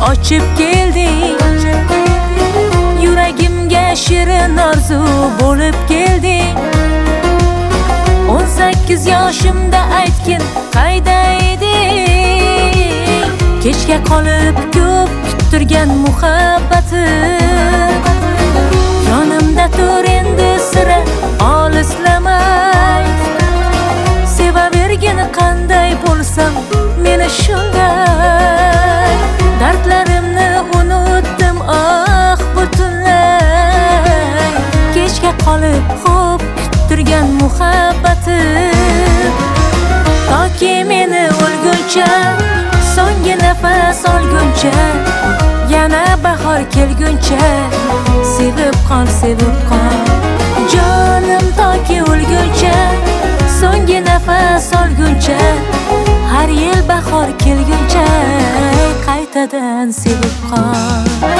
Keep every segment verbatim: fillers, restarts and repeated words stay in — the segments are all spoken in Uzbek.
ochib kelding. Yuragimga shirin orzu bo'lib kelding. o'n sakkiz yoshimda aytgin qayda eding? Kechga qolib ko'p kuttirgan muhabbatim, yonimda tur endi sira olislamay. Sevavergin qanday bo'lsam meni shunday. Dardlarimni unutdim ah butunlay. Kechga qolib xo'p kuttirgan muhabbatim, toki meni o'lguncha, so'nggi nafas olguncha, yana bahor kelguncha sevib qol, sevib qol jonim. Toki o'lguncha, so'nggi nafas olguncha, har yil bahor kelguncha qaytadan sevib qol.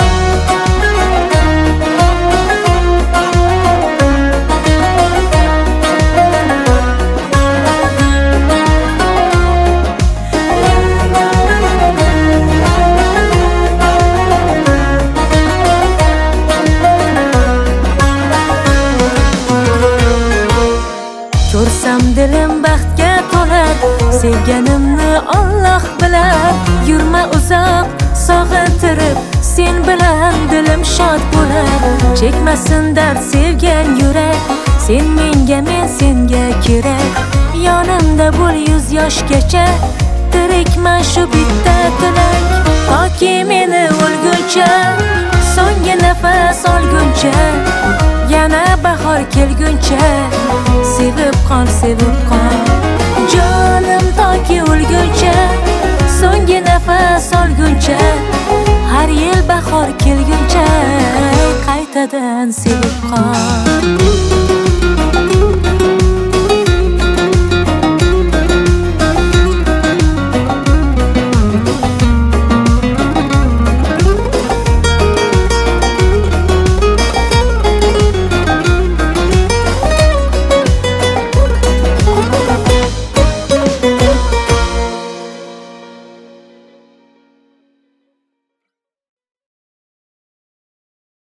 Ko'rsam dilim baxtga to'lar, sevganimni Alloh bilar. Yurma uzoq sog'intirib, sen bilan dilim shod bo'lar. Chekmasin dard sevgan yurak, sen menga, men senga kerak. Yonimda bo'l yuz yoshgacha, tirikman shu bitta tilak. Toki meni o'lguncha, so'nggi nafas olguncha, yana bahor kelguncha sevib qol, sevib qol jonim. Toki o'lguncha, so'nggi nafas olguncha, har yil bahor kelguncha qaytadan sevib qol.